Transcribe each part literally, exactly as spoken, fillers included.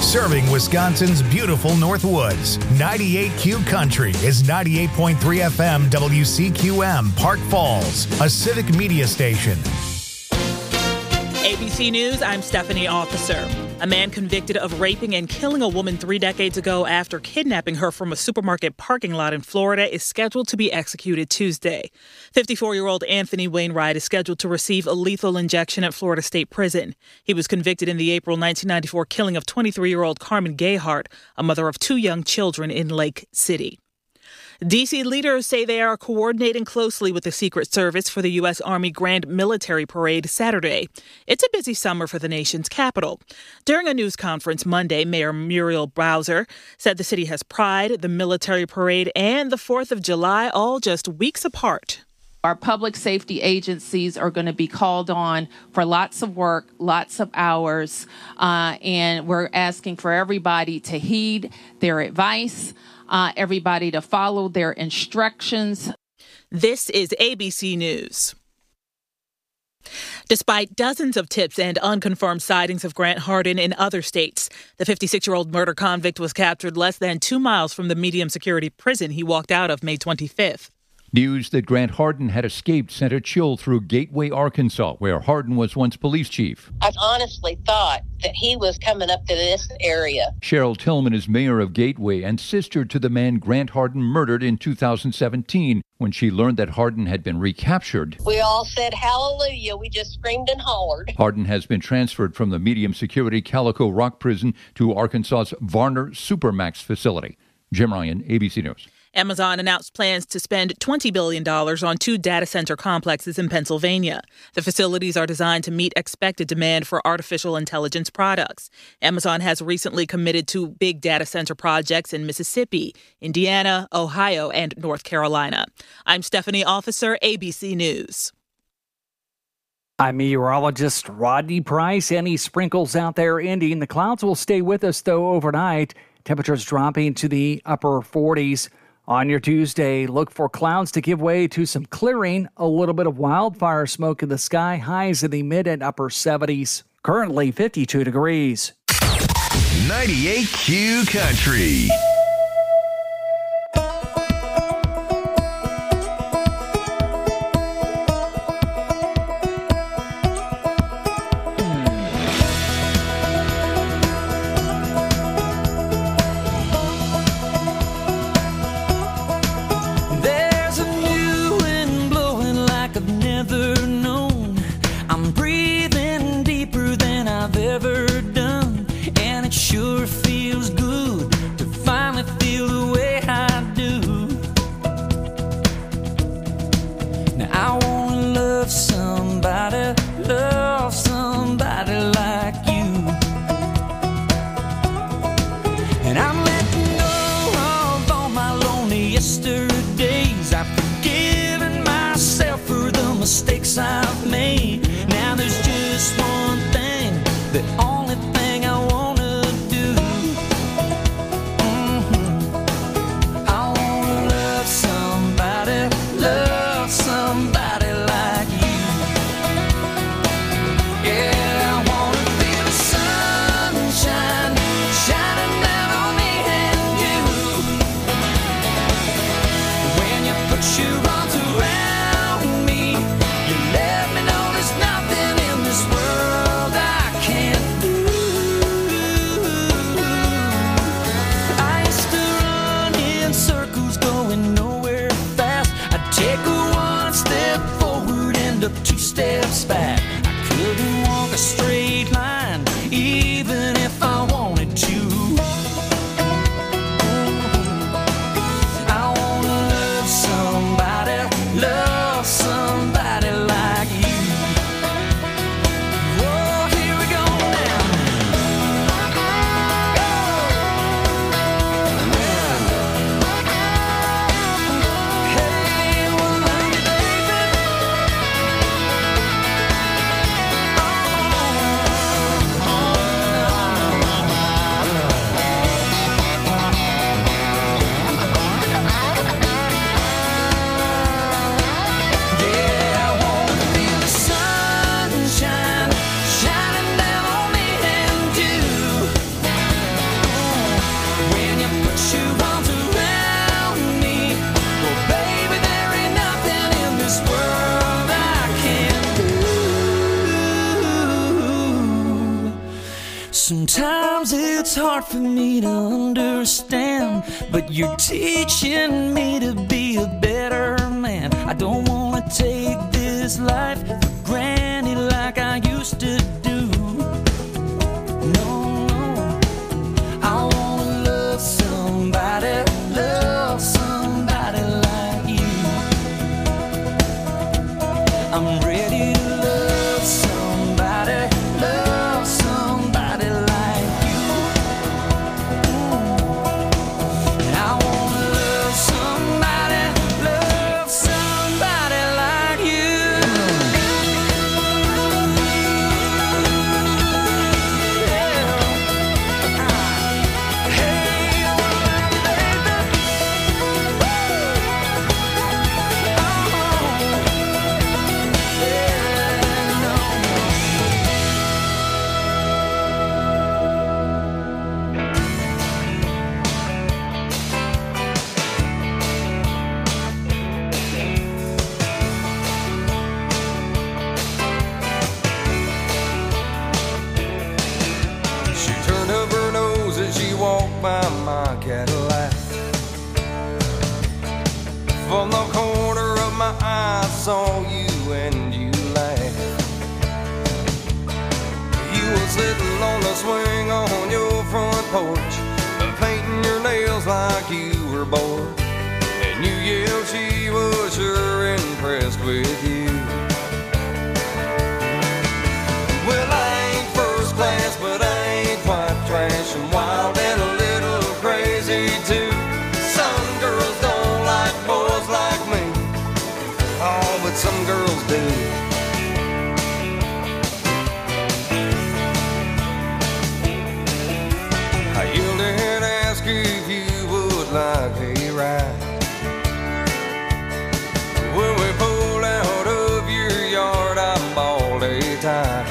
Serving Wisconsin's beautiful Northwoods. ninety-eight Q Country is ninety-eight point three F M W C Q M, Park Falls, a civic media station. A B C News, I'm Stephanie Officer. A man convicted of raping and killing a woman three decades ago after kidnapping her from a supermarket parking lot in Florida is scheduled to be executed Tuesday. fifty-four-year-old Anthony Wainwright is scheduled to receive a lethal injection at Florida State Prison. He was convicted in the April nineteen ninety-four killing of twenty-three-year-old Carmen Gayhart, a mother of two young children in Lake City. D C leaders say they are coordinating closely with the Secret Service for the U S. Army Grand Military Parade Saturday. It's a busy summer for the nation's capital. During a news conference Monday, Mayor Muriel Bowser said the city has Pride, the military parade, and the fourth of July all just weeks apart. Our public safety agencies are going to be called on for lots of work, lots of hours, uh, and we're asking for everybody to heed their advice, uh, everybody to follow their instructions. This is A B C News. Despite dozens of tips and unconfirmed sightings of Grant Hardin in other states, the fifty-six-year-old murder convict was captured less than two miles from the medium-security prison he walked out of May twenty-fifth. News that Grant Hardin had escaped sent a chill through Gateway, Arkansas, where Hardin was once police chief. I honestly thought that he was coming up to this area. Cheryl Tillman is mayor of Gateway and sister to the man Grant Hardin murdered in two thousand seventeen when she learned that Hardin had been recaptured. We all said hallelujah. We just screamed and hollered. Hardin has been transferred from the medium-security Calico Rock Prison to Arkansas's Varner Supermax facility. Jim Ryan, A B C News. Amazon announced plans to spend twenty billion dollars on two data center complexes in Pennsylvania. The facilities are designed to meet expected demand for artificial intelligence products. Amazon has recently committed to big data center projects in Mississippi, Indiana, Ohio, and North Carolina. I'm Stephanie Officer, A B C News. I'm meteorologist Rodney Price. Any sprinkles out there ending. The clouds will stay with us, though, overnight. Temperatures dropping to the upper forties. On your Tuesday, look for clouds to give way to some clearing, a little bit of wildfire smoke in the sky, highs in the mid and upper seventies. Currently fifty-two degrees. ninety-eight Q Country. Mistakes I've made. Now there's just one thing, the only thing I want to do. Mm-hmm. I want to love somebody, love somebody like you. Yeah, I want to feel the sunshine shining down on me and you. When you put your arms around me, you let Sometimes it's hard for me to understand, but you're teaching me to be a better man. I don't wanna take this life for granted like I used to do. No, no, I wanna love somebody, love somebody like you. I'm ready to love somebody, love somebody like you. And I wanna love somebody, love somebody like you. She turned up her nose as she walked by my Cadillac. From the corner of my eye, I saw you and you laughed. You were sitting on the swing on your front porch, painting your nails like you were bored. And you yelled she was sure impressed with you. Well, I ain't first class, but I ain't quite trash, and wild and a little crazy too. Some girls don't like boys like me, oh, but some girls do. I yelled and asked if you would like a ride. When we pulled out of your yard, I bawled a tie.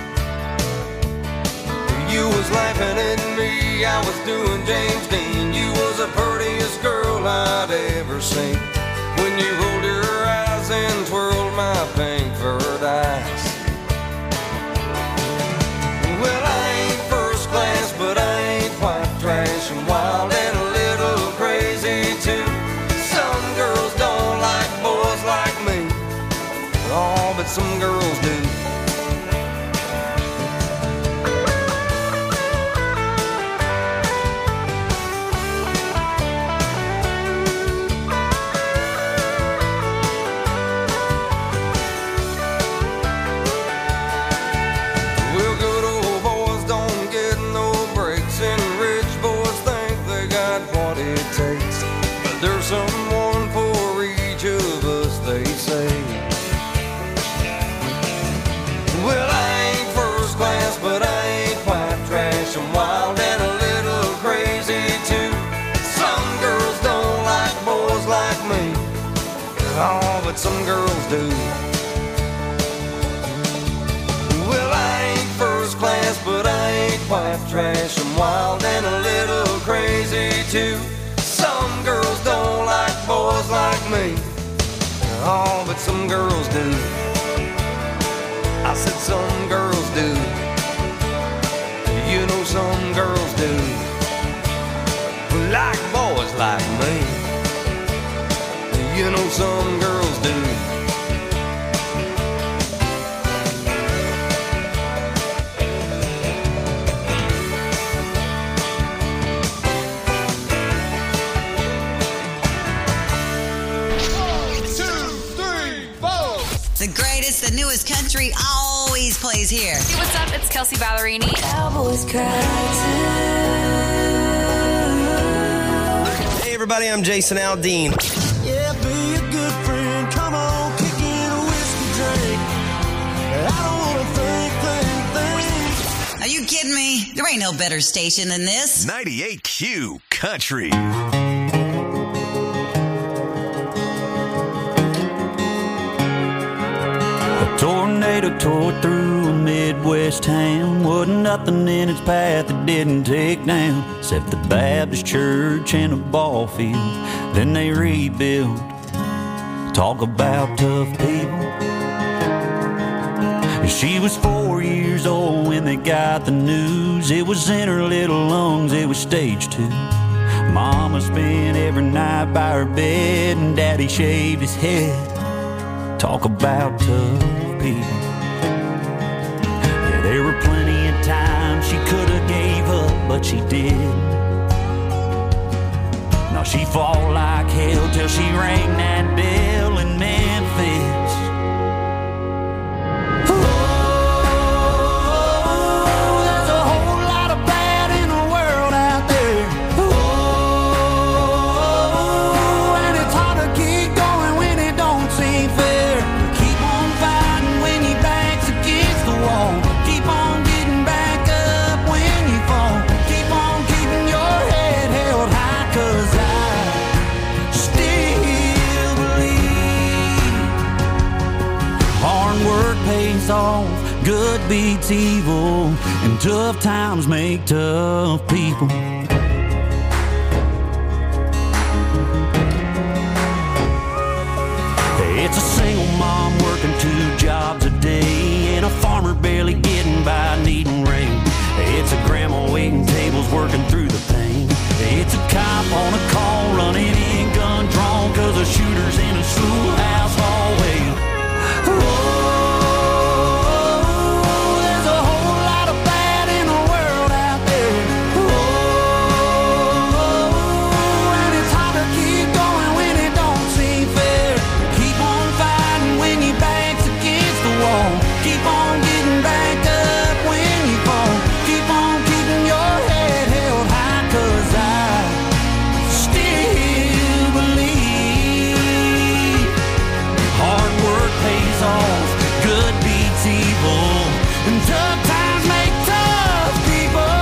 You was laughing at me, I was doing James Dean. You was the prettiest girl I'd ever seen. When you rolled your eyes and twirled my pink furred eyes. Well, I ain't first class, but I ain't quite trash, and wild and a little crazy too. Some girls don't like boys like me, oh, but some girls do. Well, good old boys don't get no breaks, and rich boys think they got what it takes. But there's someone for each of us, they say. Well, I ain't first class, but I ain't quite trash, I'm wild and a little crazy too. Some girls don't like boys like me, oh, but some girls do. Well, I ain't first class, but I ain't quite trash, I'm wild and a little crazy too. Some girls don't like boys like me, oh, but some girls do. I said some girls do. You know some girls do. Like boys like me. You know some girls do. The greatest, the newest country always plays here. Hey, what's up? It's Kelsey Ballerini. Cowboys cry too. Hey everybody, I'm Jason Aldean. Yeah, be a good friend. Come on, kick in a whiskey drink. I don't wanna think, think, think. Are you kidding me? There ain't no better station than this. ninety-eight Q Country. Tornado tore through a Midwest town. Wasn't nothing in its path that didn't take down, except the Baptist church and a ball field. Then they rebuilt. Talk about tough people. She was four years old when they got the news. It was in her little lungs, it was stage two. Mama spent every night by her bed, and Daddy shaved his head. Talk about tough people. Yeah, there were plenty of times she could have gave up, but she did. Now she fought like hell till she rang that bell in Memphis. Oh, there's a whole lot of bad in the world out there. Oh, and it's hard to keep going when it don't seem fair. Keep on fighting when your back's against the wall. Keep on getting back up when you fall. Keep on keeping your head held high, 'cause I still believe hard work pays off, good beats evil, and tough times make tough people. It's a single mom working two jobs a day, and a farmer barely getting by needing rain. It's a grandma waiting tables working through the pain. It's a cop on a call running in gun drawn, 'cause a shooter's in a schoolhouse hallway. Oh, there's a whole lot of bad in the world out there. Oh, and it's hard to keep going when it don't seem fair. Keep on fighting when your back's against the wall. Keep on getting back up when you fall. Keep on keeping your head held high, 'cause I still believe hard work pays off, good beats evil, and tough times make tough people.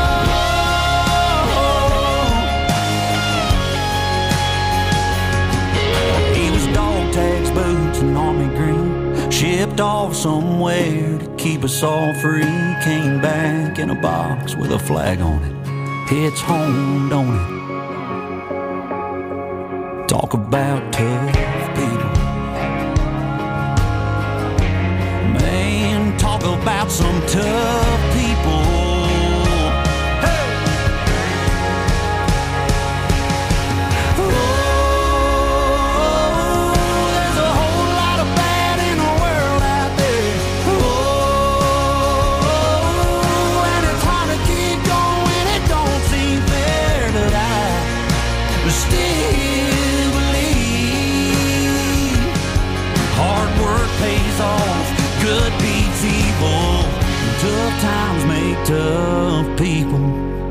He was dog tags, boots, and army green, shipped off somewhere to keep us all free. Came back in a box with a flag on it. It's home, don't it? Talk about tough people. Man, talk about some tough people. Hey! Oh, there's a whole lot of bad in the world out there. Oh, and it's hard to keep going, it don't seem fair, but I still believe hard work pays off, good beats evil, tough times make tough people.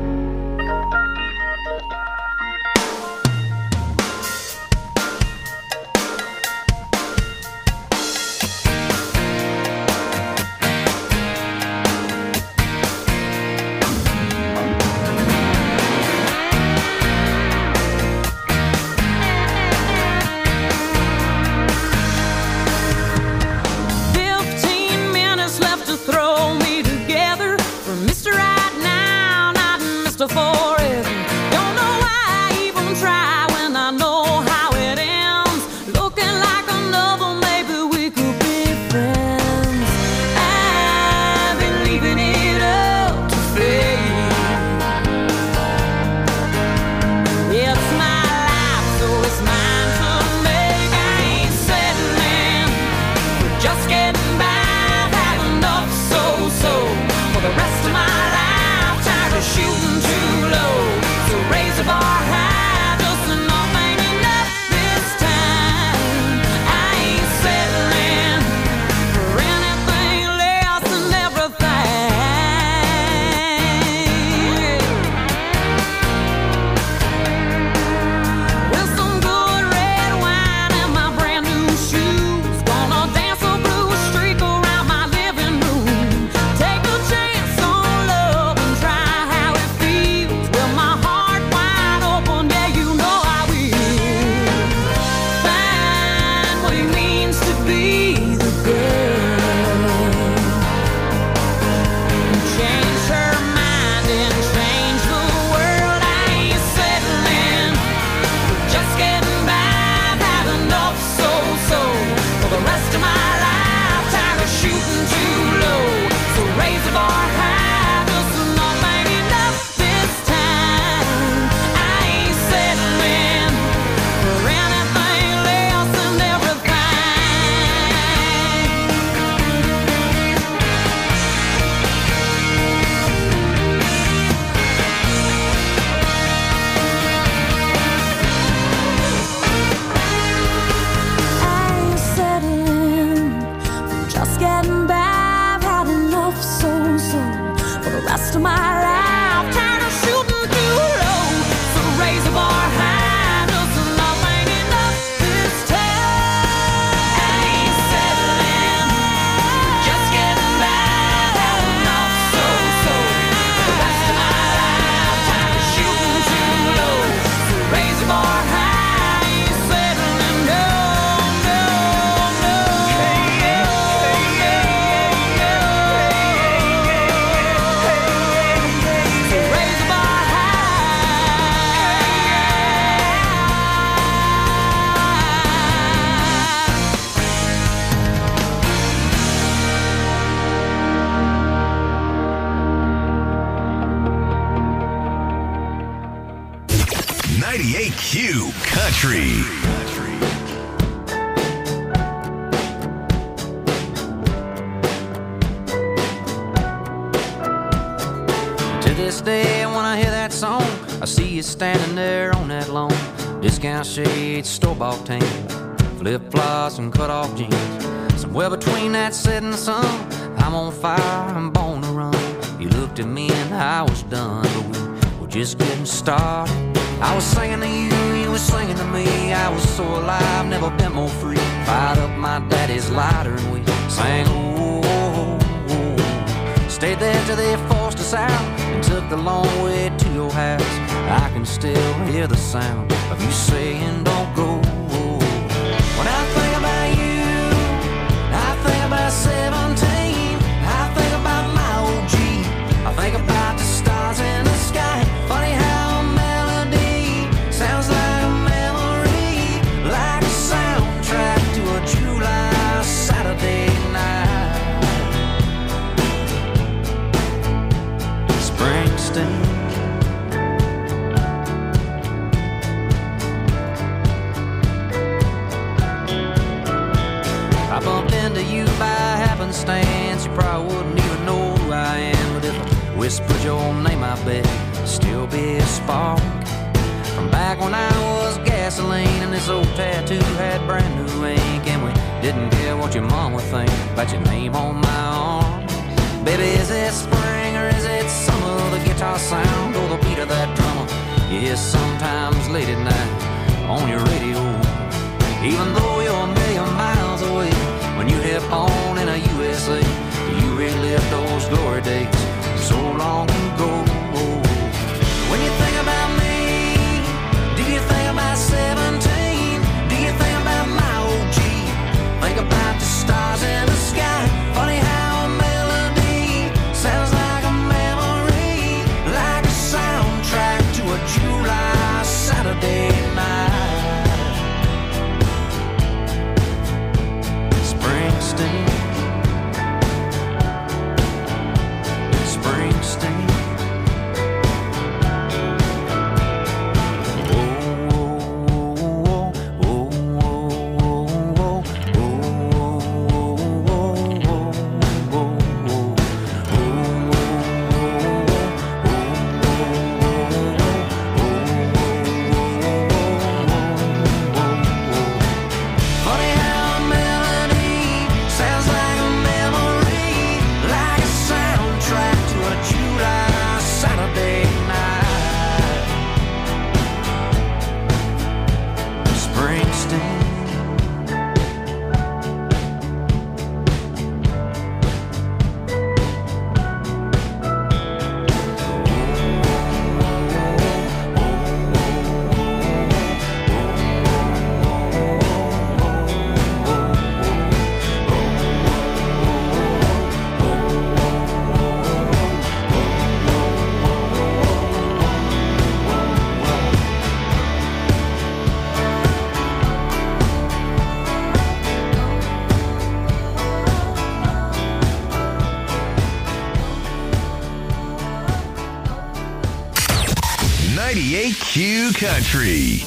Fifteen minutes left to throw me together for Mister Right Now, not Mister Forever. Don't know why I even try when I know how it ends. Looking like another, maybe we could be friends. I've been leaving it up to fate. It's my life, so it's mine to make. I ain't settling for just getting by. I've had enough so-so for the rest of my life. Tired of shooting too low. ninety-eight Q Country. To this day, when I hear that song, I see you standing there on that lawn. Discount shades, store-bought tan, flip-flops and cut-off jeans. Somewhere between that setting sun, I'm on fire, I'm born to run. You looked at me and I was done, but we were just getting started. I was singing to you, you were singing to me. I was so alive, never been more free. Fired up my daddy's lighter and we sang, oh, oh, oh. Stayed there till they forced us out and took the long way to your house. I can still hear the sound of you saying don't go. When I think about you, I think about seventeen. I think about my old Jeep. I think about the stars in the sky. Funny how a melody sounds like a memory, like a soundtrack to a July Saturday night. Springsteen. I bumped into you by happenstance. You probably wouldn't even know who I am, but if I whispered your name, I bet it'd still be a spark. From back when I was gasoline and this old tattoo had brand new ink, and we didn't care what your mom would think about your name on my arm. Baby, is it spring or is it summer? The guitar sound or the beat of that drummer you hear sometimes late at night on your radio. Even though you're a million miles away, when you hit on in a U S A, you relive those glory days so long ago. When you think about me, do you think about seventeen? Do you think about my old Jeep? Think about the stars in the sky. Funny how a melody sounds like a memory, like a soundtrack to a July Saturday night. Springsteen. Springsteen. ninety-eight Q Country.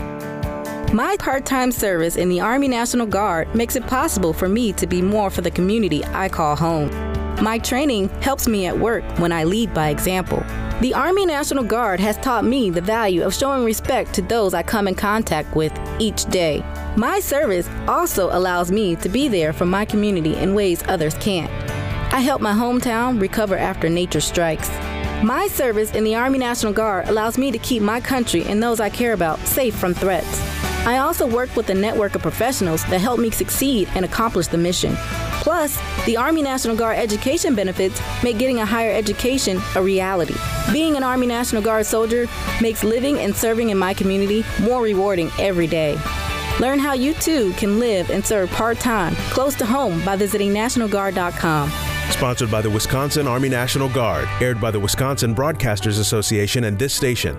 My part-time service in the Army National Guard makes it possible for me to be more for the community I call home. My training helps me at work when I lead by example. The Army National Guard has taught me the value of showing respect to those I come in contact with each day. My service also allows me to be there for my community in ways others can't. I help my hometown recover after nature strikes. My service in the Army National Guard allows me to keep my country and those I care about safe from threats. I also work with a network of professionals that help me succeed and accomplish the mission. Plus, the Army National Guard education benefits make getting a higher education a reality. Being an Army National Guard soldier makes living and serving in my community more rewarding every day. Learn how you too can live and serve part-time close to home by visiting national guard dot com. Sponsored by the Wisconsin Army National Guard. Aired by the Wisconsin Broadcasters Association and this station.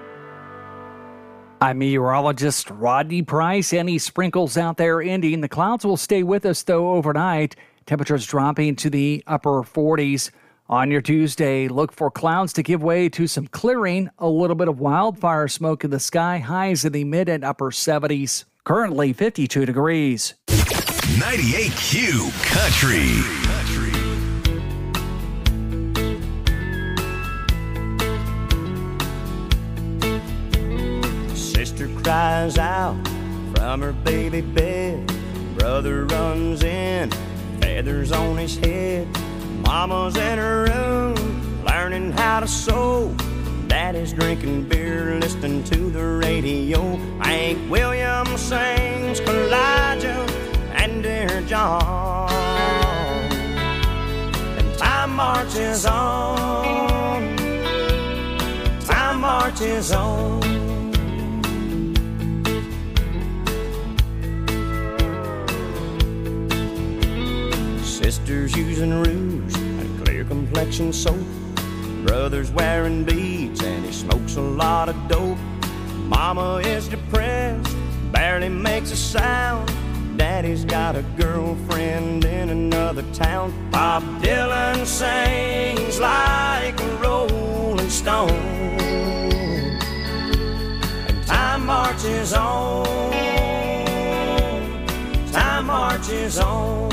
I'm meteorologist Rodney Price. Any sprinkles out there ending. The clouds will stay with us, though, overnight. Temperatures dropping to the upper forties On your Tuesday, look for clouds to give way to some clearing, a little bit of wildfire smoke in the sky, highs in the mid and upper seventies. Currently fifty-two degrees. ninety-eight Q Country. Sister cries out from her baby bed. Brother runs in, feathers on his head. Mama's in her room, learning how to sew. Daddy's drinking beer, listening to the radio. Hank Williams sings Elijah and Dear John. And time marches on, time marches on. Sister's using rouge and clear complexion soap. Brother's wearing beads and he smokes a lot of dope. Mama is depressed, barely makes a sound. Daddy's got a girlfriend in another town. Bob Dylan sings like a rolling stone. And time marches on, time marches on.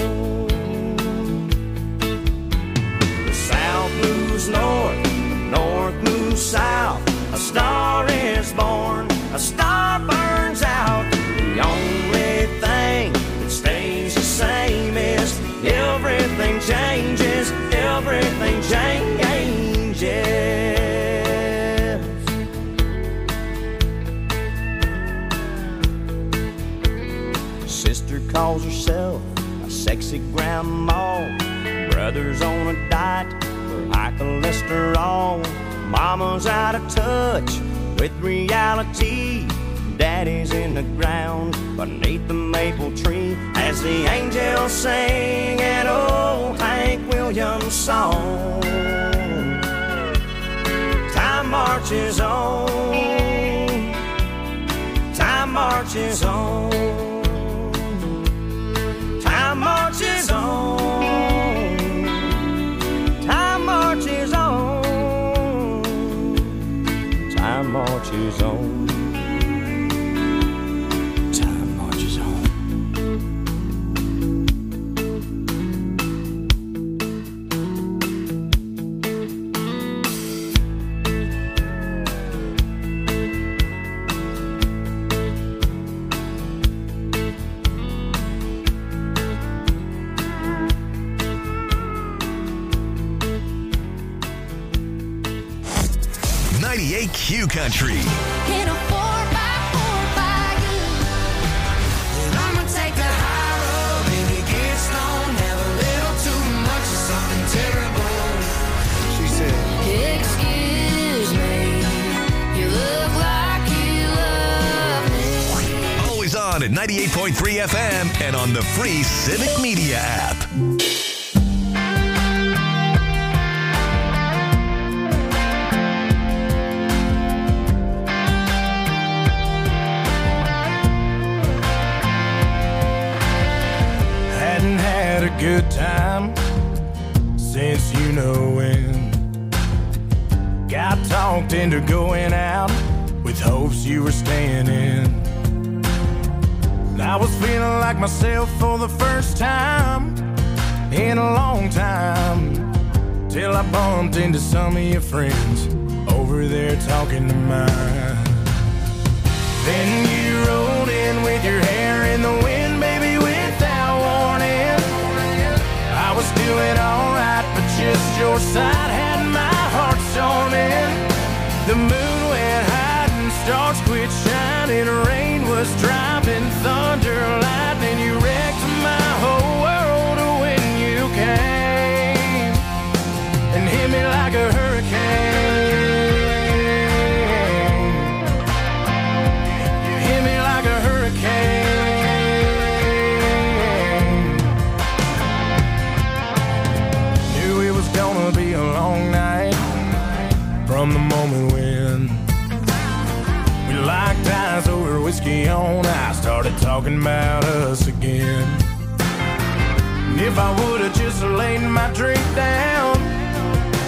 South moves north, north moves south. A star is born, a star burns out. The only thing that stays the same is everything changes, everything changes. Sister calls herself a sexy grandma. Brother's on a diet for high cholesterol. Mama's out of touch with reality. Daddy's in the ground beneath the maple tree as the angels sing an old Hank Williams song. Time marches on, time marches on, time marches on. Time marches on, time marches on, time marches on. ninety-eight Q Country. In a four by four by you. And I'ma take the high road. Maybe get stoned, have a little too much of something terrible. She said, Excuse me, you look like you love me. Always on at ninety-eight point three F M and on the free Civic Media app. Good time since you know when. Got talked into going out with hopes you were staying in. I was feeling like myself for the first time in a long time, till I bumped into some of your friends over there talking to mine. Then you rolled in with your hair in the wind, baby, without warning. I was doing alright, but just your side had my heart storming. The moon went high and stars quit shining. Rain was dropping, thunder, lightning. You wrecked my whole world when you came and hit me like a hurricane. You hit me like a hurricane. Gonna be a long night from the moment when we locked eyes over whiskey on ice, started talking about us again. And if I would've just laid my drink down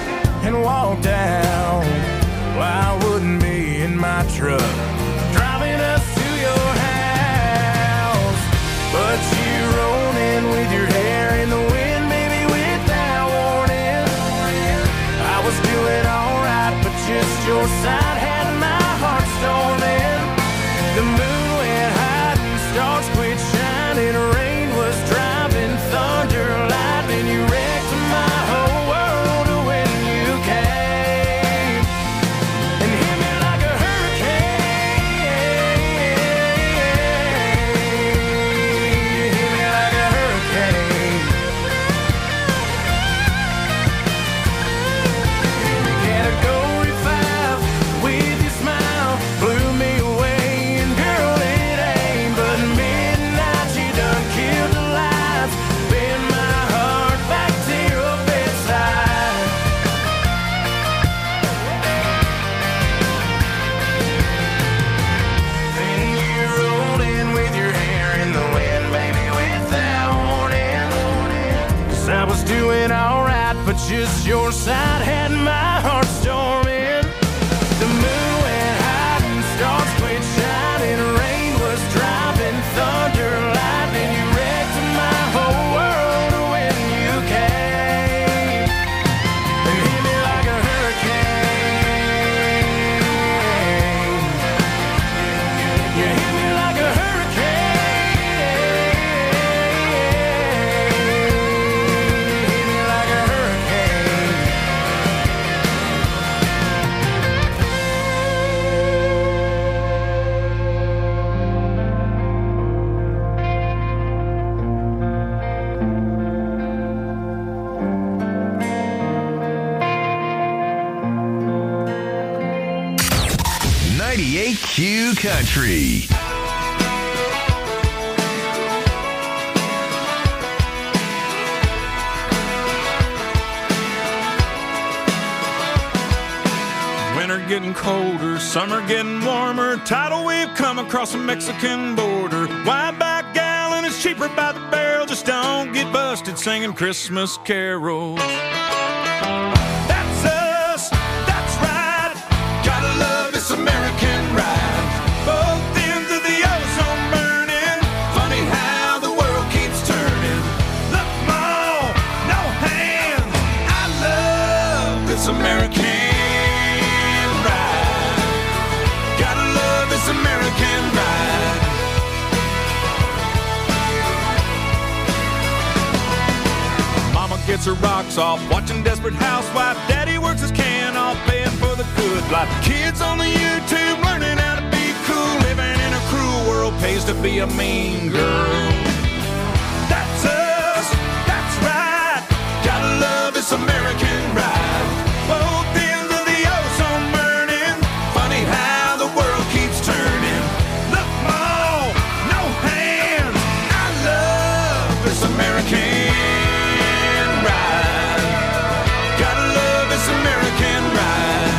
and walked out. Well, I wouldn't be in my truck driving us to your house, but you rolled in with your hair in the wind, baby, without warning. I was doing alright, but just your side had my heart storming. The moon went high and stars quit shining. Rain was driving, thunder, lightning. You wrecked my whole world when you came and hit me like a hurricane. You hit me like a hurricane. Category five with your smile blew me away, and girl, it ain't but midnight. You done killed the lights, bend my heart back to your bedside. Then you rolled in with your hair in the wind, baby, without warning. 'Cause I was doing alright, but just your side had my heart storming. The moon went high and stars quit shining. Rain was driving, thunder, lightning. You wrecked my whole world when you came and hit me like a hurricane. You hit me like a hurricane. Hit me like a hurricane. ninety-eight Q Country. Winter getting colder, summer getting warmer. Tidal wave come across the Mexican border. Wide back gallon is cheaper by the barrel. Just don't get busted singing Christmas carols. That's us, that's right. Gotta love this American ride. Both ends of the ozone burning. Funny how the world keeps turning. Look, Mom, no hands. I love this American ride. Gotta love this American ride. Mama gets her rocks off, watching Desperate Housewife. Daddy works his can off, paying for the good life. Kids on the YouTube learning how to be cool. Living in a cruel world pays to be a mean girl. That's us, that's right. Gotta love this American ride. Both ends of the ozone burning. Funny how the world keeps turning. Look, Mom, no hands. I love this American ride. Gotta love this American ride.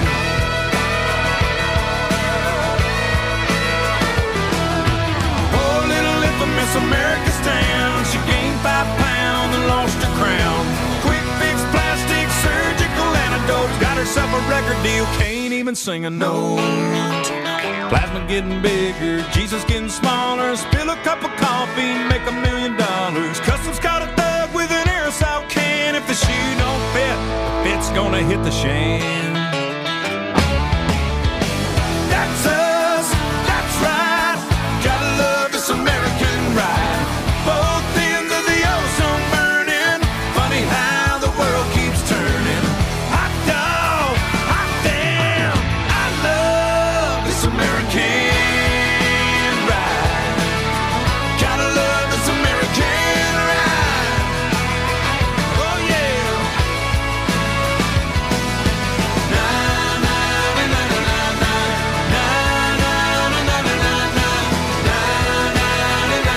Oh, little infamous America's town. She gained five pounds and lost her crown. Quick fix, plastic, surgical antidotes. Got herself a record deal, can't even sing a note. Plasma getting bigger, Jesus getting smaller. Spill a cup of coffee, make a million dollars. Customs caught a thug with an aerosol can. If the shoe don't fit, the fit's gonna hit the shan. That's us, that's right. Gotta love this American ride. Both ends of the ozone burning. Funny how the world keeps turning. Hot dog, hot damn. I love this American ride. Gotta love this American ride. Oh yeah. Na na na na na na na na na na na na na na na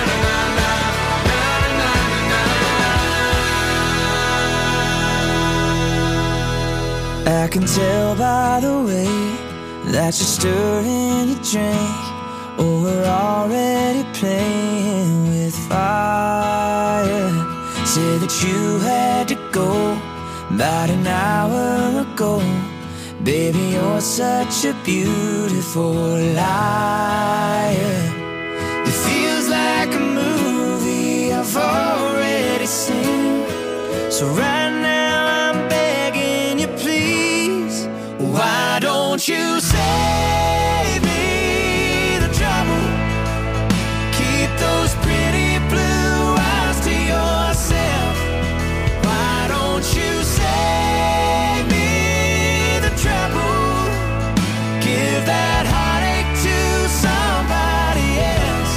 I can tell by the way that you're stirring your drink. Oh, we're already playing with fire. Said that you had to go, about an hour ago. Baby, you're such a beautiful liar. It feels like a movie I've already seen. So right now I'm begging you, please, why don't you save me the trouble? Keep those pretty blue eyes to yourself. Why don't you save me the trouble? Give that heartache to somebody else.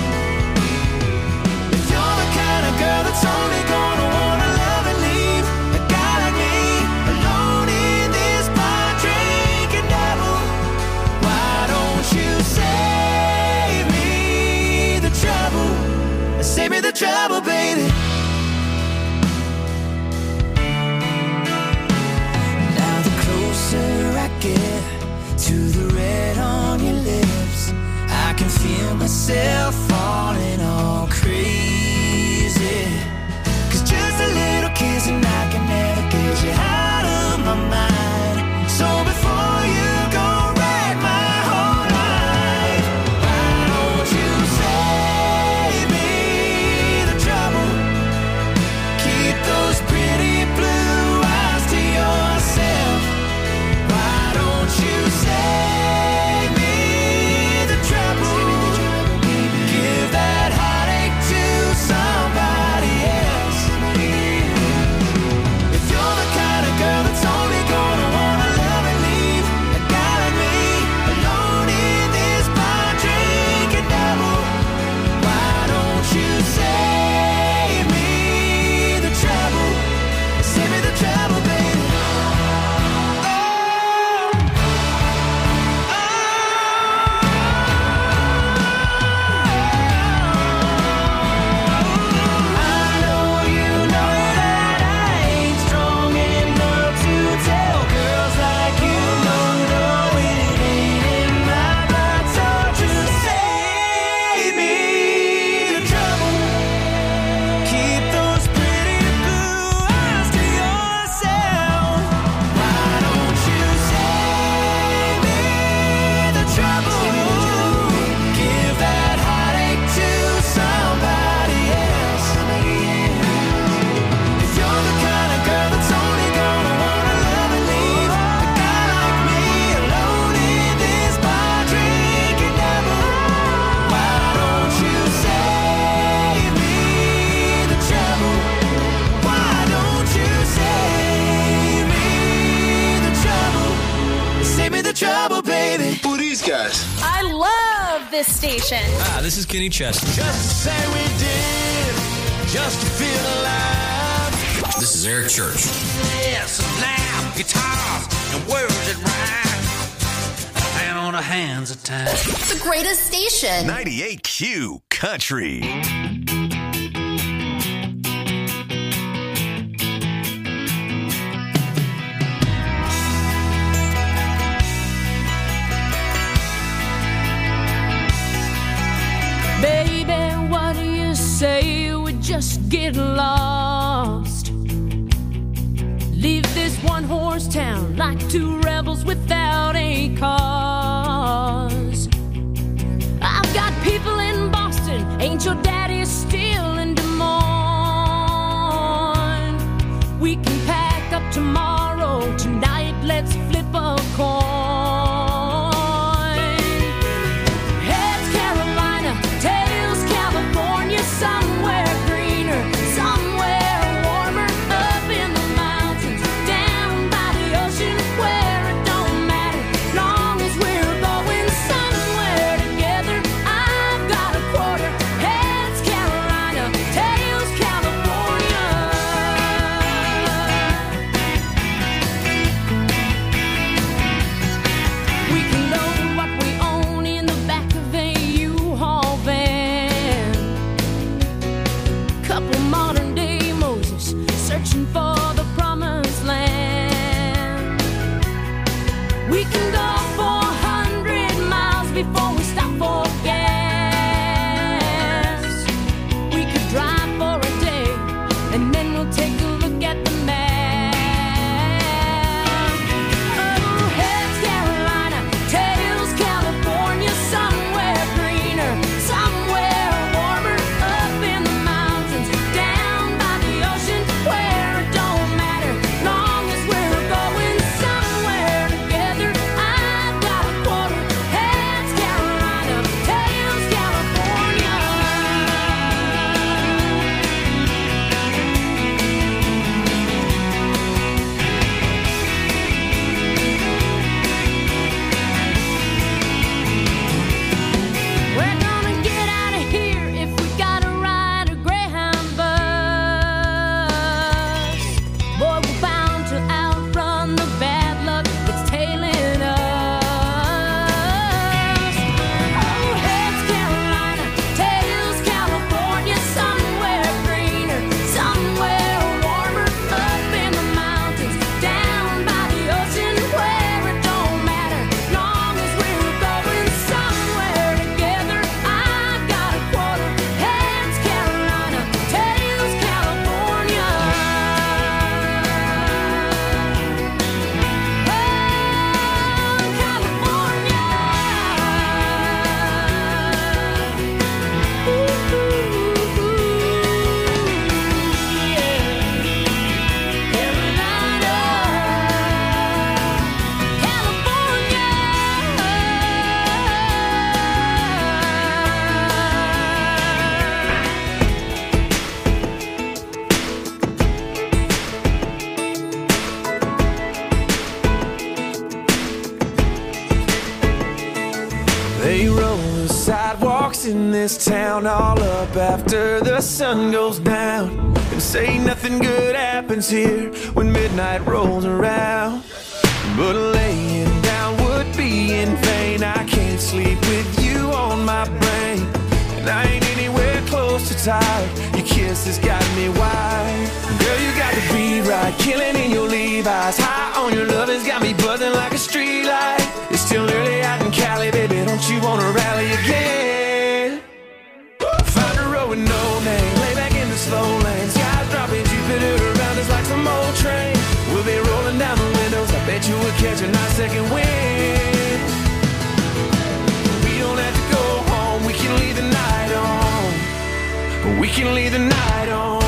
If you're the kind of girl that's only gonna wanna love and leave a guy like me alone in this bar drinking double, why don't you save me the trouble? Save me the trouble, baby. Now the closer I get to the red on your lips, I can feel myself falling all crazy. Cause just a little kiss and I can never get you out of my mind. So before you go wreck my whole life, why don't you save me the trouble? Keep those pretty blue eyes to yourself. Why don't you save me the trouble? Give that heartache to somebody else. If you're the kind of girl that's only gonna wanna love and leave a guy like me alone in this bar drinking double, why don't you save me the trouble? Save me the trouble, baby. I know you know that I ain't strong enough to tell girls like you no, no, it ain't in my blood. So just save me the trouble. Keep those pretty blue eyes to yourself. Why don't you save me the trouble? Give that heartache to somebody else. If you're the kind of girl that's only gonna wanna love and leave a guy like me alone in this bar drinking double, why don't you save me the trouble? Why don't you save me the trouble? Save me the trouble, baby. Who are these guys? I love this station. Ah, this is Kenny Chesney. Just to say we did, just to feel alive. This is Eric Church. Yes, now, guitars and words that rhyme. And on the hands of time. The greatest station. ninety-eight Q Country. Baby, what do you say we just get lost? Leave this one horse town like two rebels without a cause. I've got people in Boston, ain't your daddy still in Des Moines? We can pack up tomorrow, tonight let's flip a coin. Heads Carolina, tails California, somewhere greener, somewhere warmer, up in the mountains, down by the ocean, where it don't matter, long as we're They roll the sidewalks in this town all up after the sun goes down, and say nothing good happens here when midnight rolls around. But laying down would be in vain. I can't sleep with you on my brain, and I ain't anywhere close to tired. Your kiss has got me wired. Girl, you got the beat right, killing in your Levi's. High on your love has got me buzzing like a street light. It's still early out in Cali, baby, don't you wanna rally again? Find a road with no name, lay back in the slow lane. Skies dropping, Jupiter around us like some old train. We'll be rolling down the windows, I bet you we'll catch a nice second wind. We don't have to go home, we can leave the night on. We can leave the night on.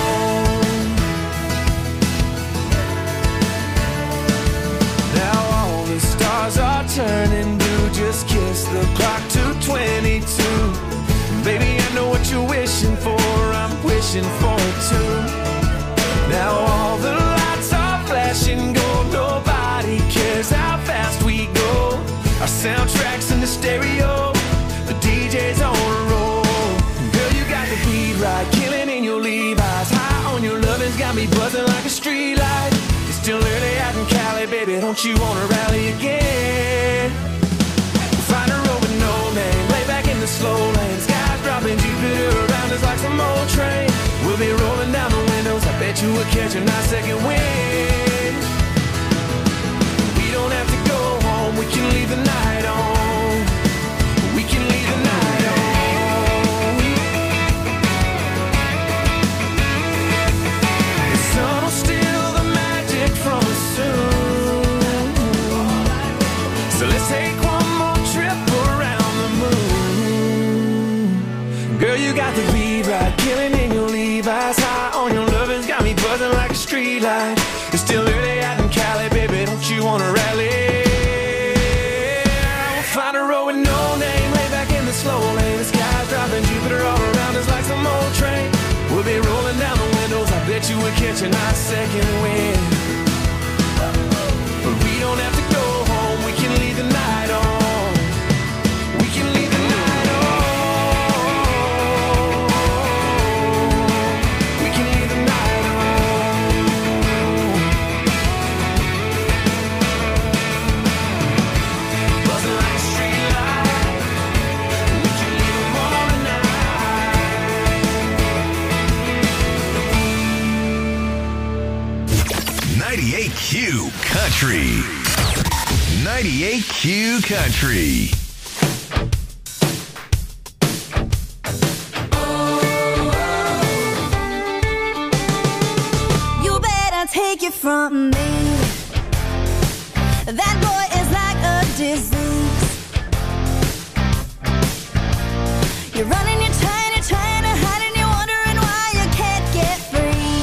Now all the stars are turning blue. Just kiss the clock to twenty-two. Baby, I know what you're wishing for, I'm wishing for it too. Now all the lights are flashing gold. Nobody cares how fast we go. Our soundtrack's in the stereo, the D J's on a roll. Girl, you got the beat right, killing in your Levi's. High on your lovin's got me buzzing like a street light. It's still early out in Cali, baby, don't you wanna rally again? Find a road with no name, lay back in the slow lane. Skies dropping, Jupiter around us like some old train. We'll be rolling down the windows, I bet you we'll catch a nice second wind. We don't have to go home, we can leave the night on. We can leave the night on. The sun will steal the magic from us soon. So let's take one more trip around the moon. Girl, you got the beat right, killing in your Levi's. High on your lovin's got me buzzing like a street light. It's still early out in Cali, baby, don't you wanna rally? We'll find a road with no name, lay back in the slow lane. The sky's dropping, Jupiter all around us like some old train. We'll be rolling down the windows, I bet you we'll catch a nice second wind. But we don't have to go home, we can leave the night on. We can leave the night on. We can leave the night on. Buzzing like a street light. We can leave them all tonight. ninety-eight Q Country. ninety-eight Q Country. You better take it from me. That boy is like a disease. You're running, you're trying, you're trying to hide, and you're wondering why you can't get free.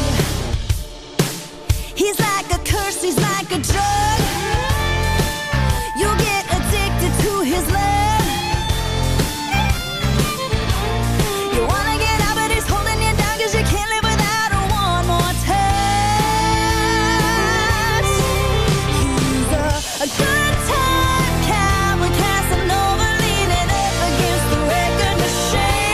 He's like a curse, he's like a drug. You get addicted to his love. You wanna get out, but he's holding you down, 'cause you can't live without her one more touch. He's a, a good time cowboy, Casanova, leaning up against the record machine.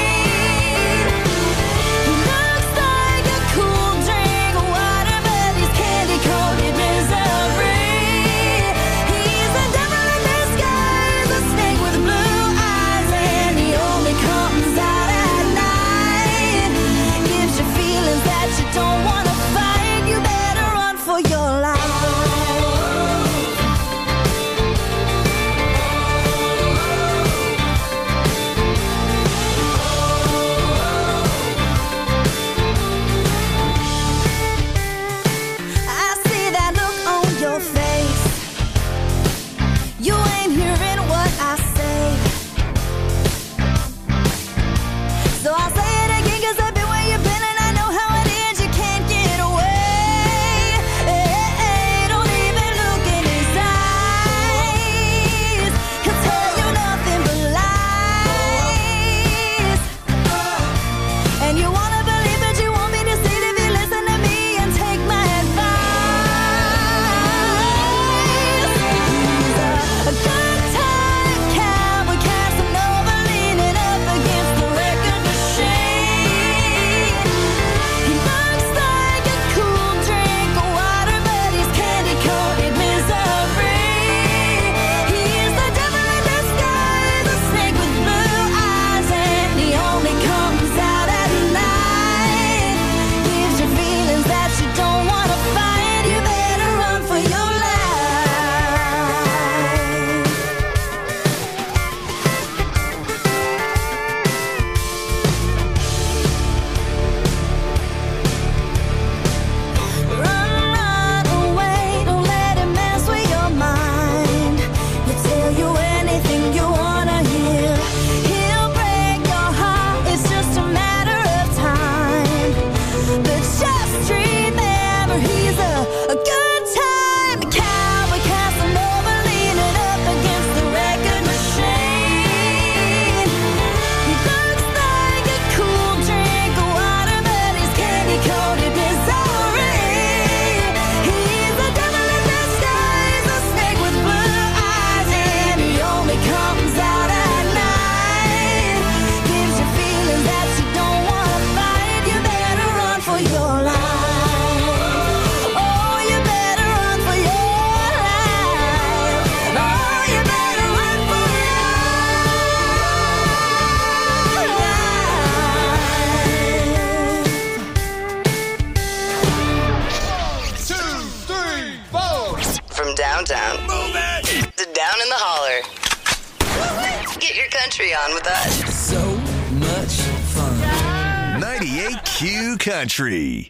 Country on with us. So much fun. ninety-eight Q Country.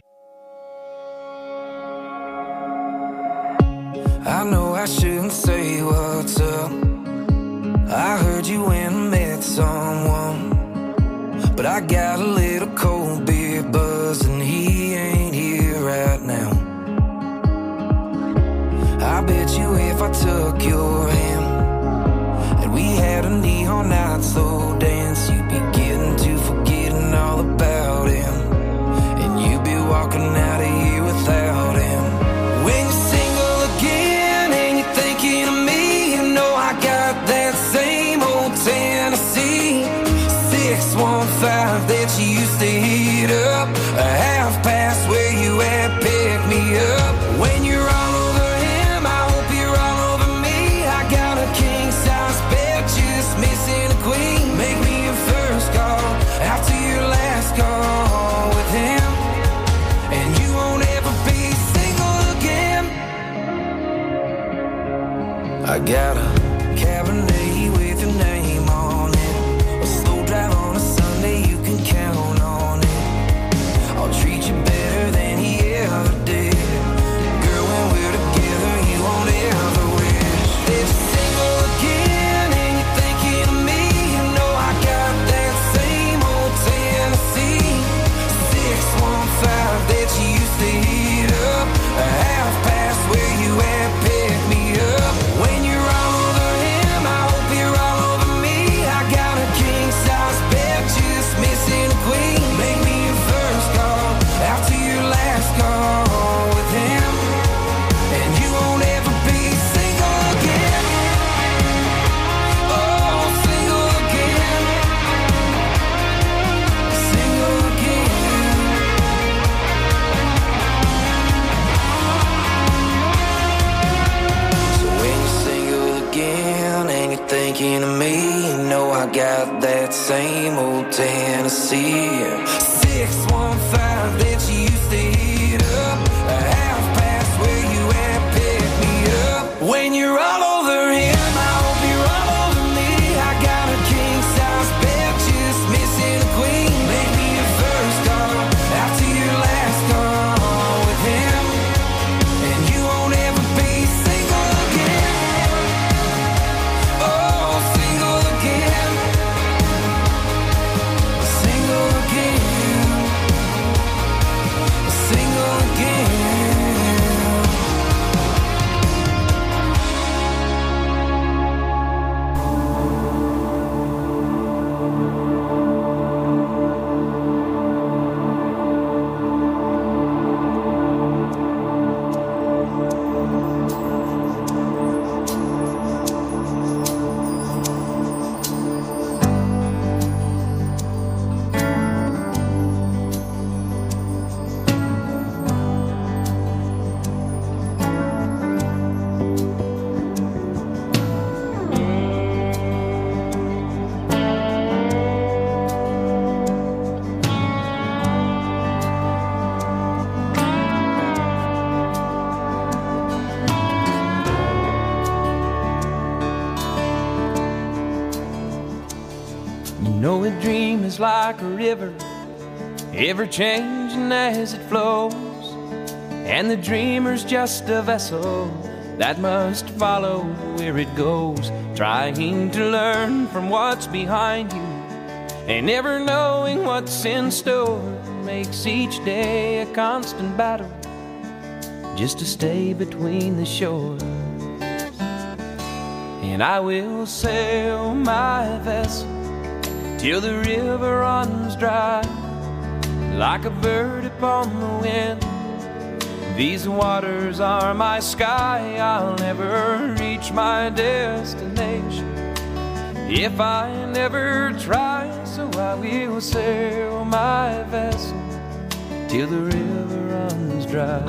I know I shouldn't say what's up. I heard you went and met someone, but I got a little cold beer buzz and he ain't here right now. I bet you if I took your hand and we had a neon night slow dance, you'd be getting to forgetting all about him, and you'd be walking out of here without him. When you're single again and you're thinking of me, you know I got that same old Tennessee six one five that you used to heat up, a half past where you at, pick me up. When you're all over him, I hope you're all over me. I got a king size bed, just missing a queen. Make me your first call after your last call with him, and you won't ever be single again. I got a Cabernet with your name on it, a slow drive on a Sunday, you can count on it. I'll treat you better than he ever did. Girl, when we're together, you won't ever wish that you're single again and you're thinking of me. You know I got that same old Tennessee six one five that you used to heat up, a half past where you at, pick me up. When you're all over him, I hope you're all over me. I got a king size bed, just missing a queen. Make me your first call after your last call with him, and you won't ever be single again. Oh, single again. Single again. So when you're single again and you're thinking of me, you know I got that same old Tennessee six one five that you used to heat up, a half past where you at, pick me up. When you're all over him, I hope you're all over me. I got a king size bed, just missing a queen. Make me your first call after your last call with him, and you won't ever be single again. Oh, single again. Single again. Single again. You know a dream is like a river, ever changing as it flows, and the dreamer's just a vessel that must follow where it goes, trying to learn from what's behind you and never knowing what's in store. Makes each day a constant battle just to stay between the shores. And I will sail my vessel till the river runs dry, like a bird upon the wind. These waters are my sky, I'll never reach my destination if I never try. So I will sail my vessel till the river runs dry.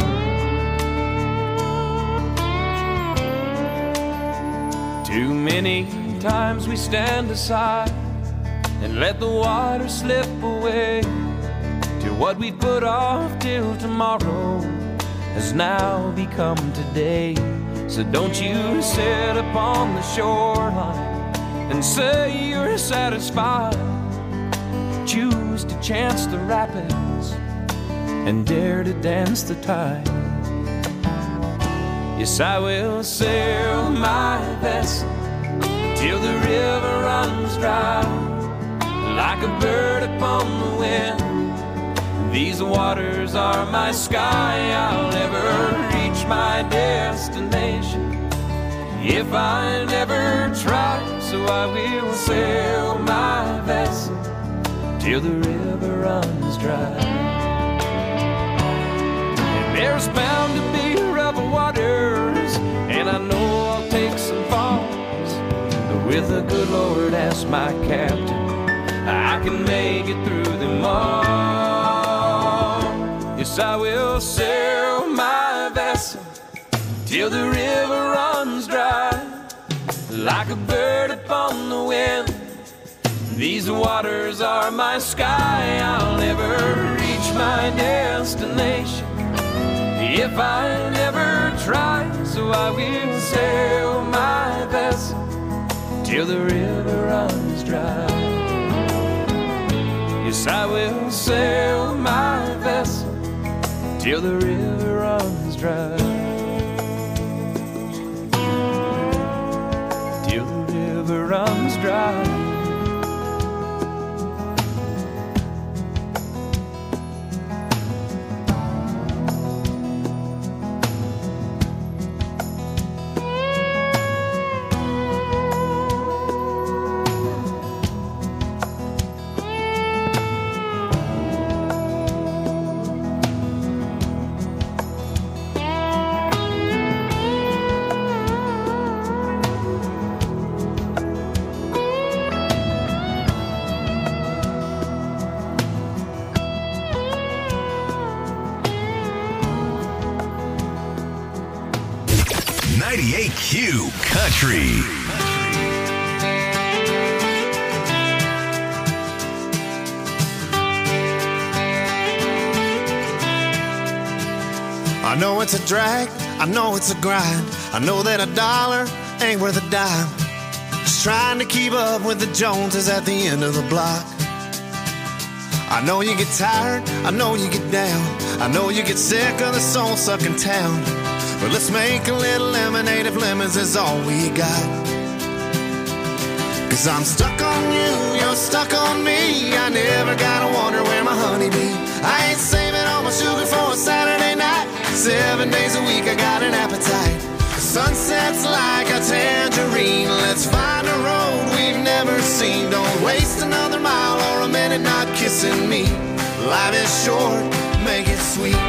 Too many times we stand aside and let the water slip away, till what we put off till tomorrow has now become today. So don't you sit upon the shoreline and say you're satisfied. Choose to chance the rapids and dare to dance the tide. Yes, I will sail my vessel till the river runs dry. Like a bird upon the wind, these waters are my sky. I'll never reach my destination if I never try. So I will sail my vessel till the river runs dry. And there's bound to be rough waters, and I know I'll take some falls, but with the good Lord as my captain, I can make it through them all. Yes, I will sail my vessel till the river runs dry. Like a bird upon the wind, these waters are my sky. I'll never reach my destination if I never try. So I will sail my vessel till the river runs dry. Yes, I will sail my vessel till the river runs dry. Till the river runs dry. ninety-eight Q Country. I know it's a drag, I know it's a grind. I know that a dollar ain't worth a dime. Just trying to keep up with the Joneses at the end of the block. I know you get tired, I know you get down. I know you get sick of the soul-sucking town. But let's make a little lemonade if lemons is all we got. Cause I'm stuck on you, you're stuck on me. I never gotta wonder where my honey be. I ain't saving all my sugar for a Saturday night. Seven days a week I got an appetite. The sunset's like a tangerine. Let's find a road we've never seen. Don't waste another mile or a minute not kissing me. Life is short, make it sweet.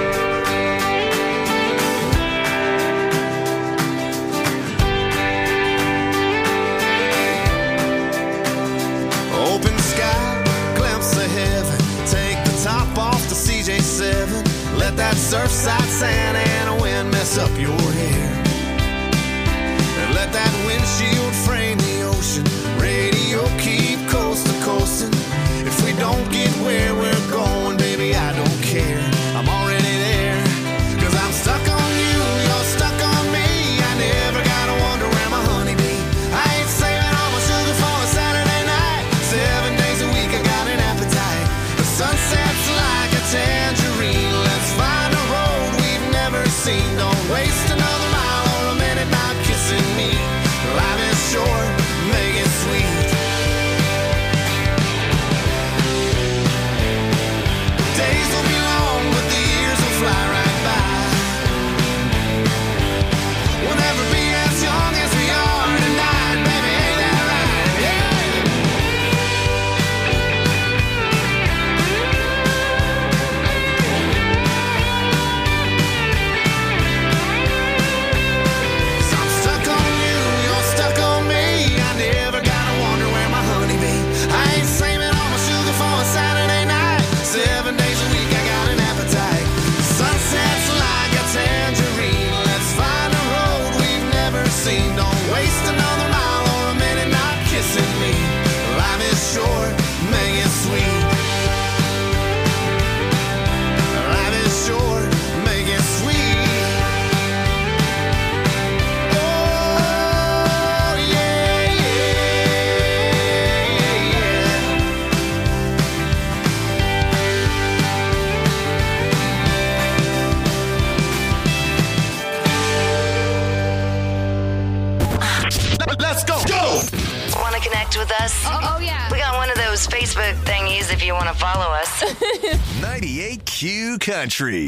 Open sky, glimpse of heaven. Take the top off the C J seven. Let that surfside sand and a wind mess up your hair. And let that windshield frame the ocean. Radio keep coast to coasting. If we don't get where we're going, baby, I don't care. I'm already there. Cause I'm stuck on you, you're stuck on me. I never gotta wonder where my honey be. I ain't saving all my sugar for a Saturday night. Seven days a week I got an appetite. The sunset's like a tangerine. Let's find a road we've never seen. Don't waste another mile us. Oh, oh, yeah. We got one of those Facebook thingies if you want to follow us. ninety-eight Q Country.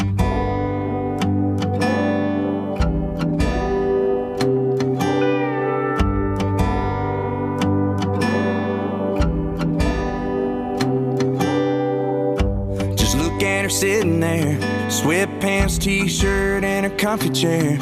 Just look at her sitting there, sweatpants, t-shirt, and her comfy chair.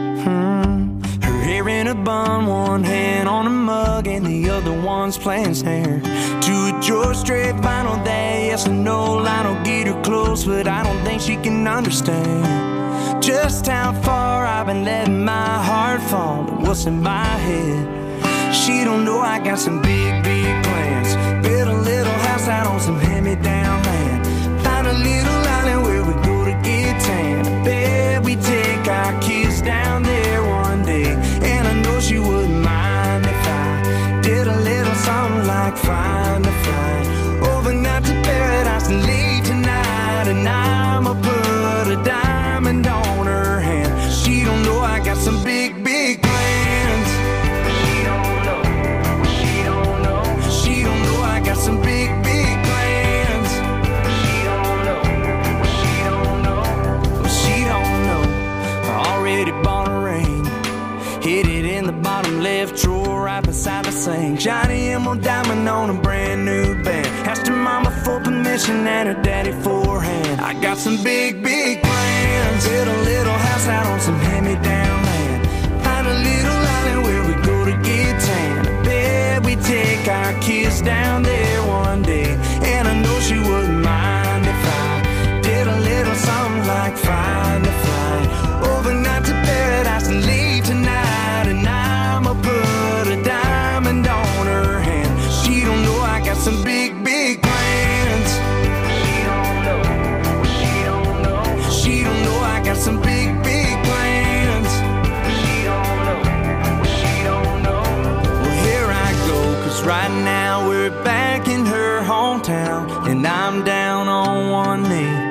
Hmm. Her hair in a bun, one hand on a mug, and the other one's playing snare. To a George Strait vinyl that yes or no line will get her close, but I don't think she can understand just how far I've been letting my heart fall and what's in my head. She don't know I got some big, big plans. Build a little house out on some hand-me-down land. Find a little island where we go to get tan. I bet we take our kids down there one day. And I know she wouldn't mind if I did a little something like find a flight overnight to paradise and leave tonight. And I'ma put a diamond on her hand. She don't know I got some big, big plans. She don't know, she don't know. She don't know I got some big, big plans. She don't know, she don't know. She don't know. I already bought a ring, hid it in the bottom left drawer right beside the sink. Shiny emerald diamond on a brand new band. Asked her mama for permission and her daddy for a hand. I got some big, big plans. Build a little house out on some hand-me-down land. Find a little island where we go to get tan. I bet we take our kids down there one day. And I know she wouldn't mind if I did a little something like find a flight overnight to paradise and leave tonight. And I'ma put a diamond on her hand. She don't know I got some big, big plans. She don't know, she don't know. She don't know I got some big, big plans. She don't know, she don't know. Well, here I go, cause right now we're back in her hometown. And I'm down on one knee.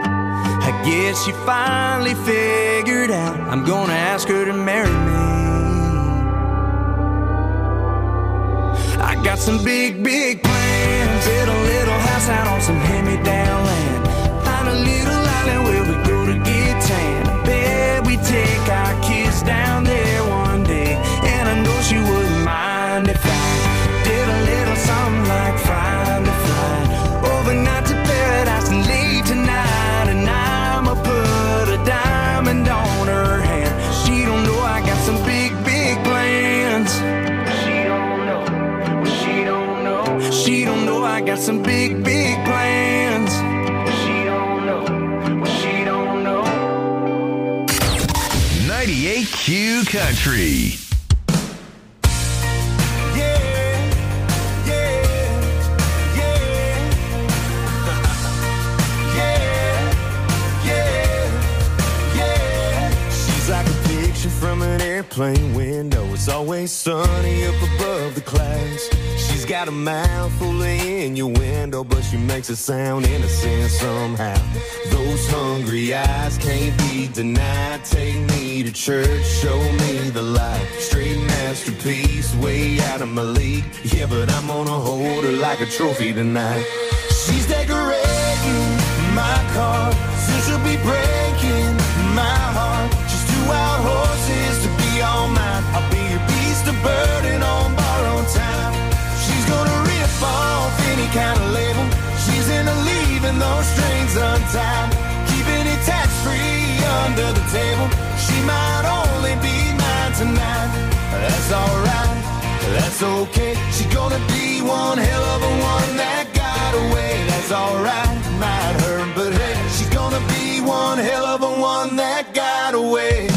I guess she finally figured out I'm gonna ask her to marry me. I got some big, big plans. Build a little house out on some hand-me-down land. Find a little island where we go to get tan. I bet we take our kids down there one day. And I know she wouldn't mind if I did a little something like find a flight overnight to paradise and leave tonight. And I'ma put a diamond on her hand. She don't know I got some big, big plans. She don't know, she don't know. She don't know I got some big, big plans. She don't know, she don't know. ninety-eight Q Country. From an airplane window, it's always sunny up above the clouds. She's got a mouth full of innuendo, but she makes it sound innocent somehow. Those hungry eyes can't be denied. Take me to church, show me the light. Straight masterpiece, way out of my league. Yeah, but I'm gonna hold her like a trophy tonight. She's decorating my car, soon she'll be breaking my heart. Wild horses to be all mine. I'll be your beast of burden on borrowed time. She's gonna rip off any kind of label. She's into leaving those strings untied, keeping it tax-free under the table. She might only be mine tonight. That's alright, that's okay. She's gonna be one hell of a one that got away. That's alright, might hurt, but hey, she's gonna be one hell of a one that got away.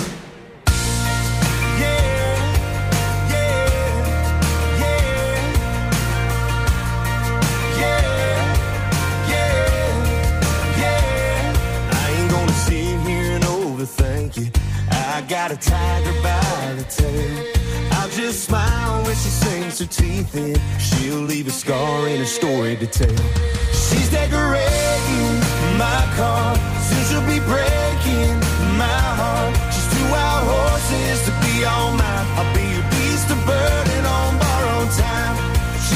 Thank you. I got a tiger by the tail. I'll just smile when she sinks her teeth in. She'll leave a scar in her story to tell. She's decorating my car, soon she'll be breaking my heart. She's two wild horses to be all mine. I'll be your beast of burden on borrowed time.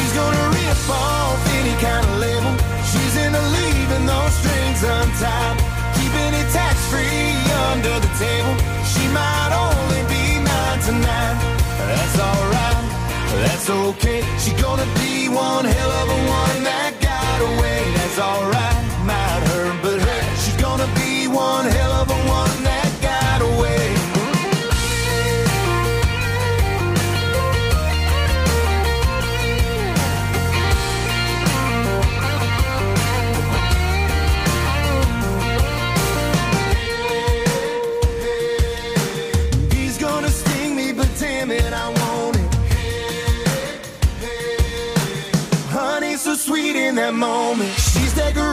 that's okay. She's gonna be one hell of a one that got away. That's alright, might hurt, but hey, she's gonna be one hell of a one that got away. He's gonna sting me, but damn it, I want it. Honey, so sweet in that moment. She's that girl